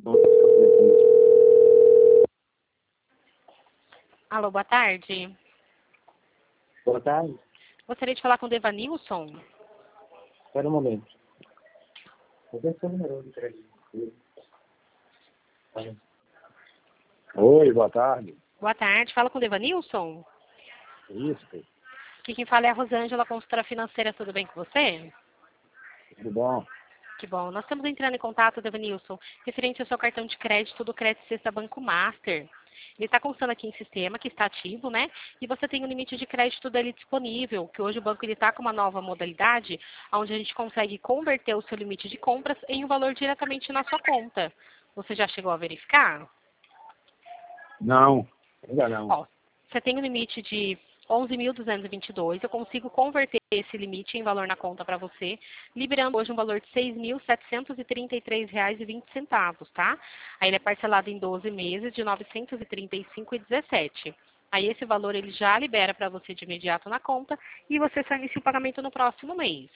Alô, boa tarde. Boa tarde. Gostaria de falar com o Devanilson. Espera um momento. Vou ver seu número de crédito. Oi, boa tarde. Boa tarde, fala com o Devanilson. Isso, Aqui quem fala é a Rosângela, consultora financeira, tudo bem com você? tudo bom? Que bom. Nós estamos entrando em contato, Devanilson, referente ao seu cartão de crédito do Crédito Sexta Banco Master. Ele está constando aqui em sistema, que está ativo, né? E você tem o limite de crédito dele disponível, que hoje o banco está com uma nova modalidade, onde a gente consegue converter o seu limite de compras em um valor diretamente na sua conta. Você já chegou a verificar? Não, ainda não. Ó, você tem um limite de 11.222, eu consigo converter esse limite em valor na conta para você, liberando hoje um valor de R$ 6.733,20, tá? Aí ele é parcelado em 12 meses de R$ 935,17. Aí esse valor ele já libera para você de imediato na conta e você só inicia o pagamento no próximo mês.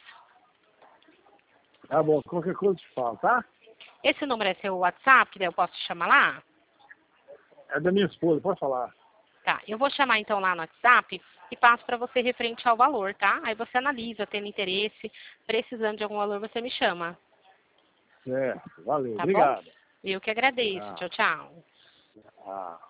Tá bom, qualquer coisa eu te falo, tá? Esse número é seu WhatsApp, daí eu posso te chamar lá? É da minha esposa, pode falar. Tá, eu vou chamar então lá no WhatsApp e passo para você referente ao valor, tá? Aí você analisa, tendo interesse, precisando de algum valor, você me chama. Certo, valeu, Tá obrigado. bom? Eu que agradeço. Tchau, tchau. Ah.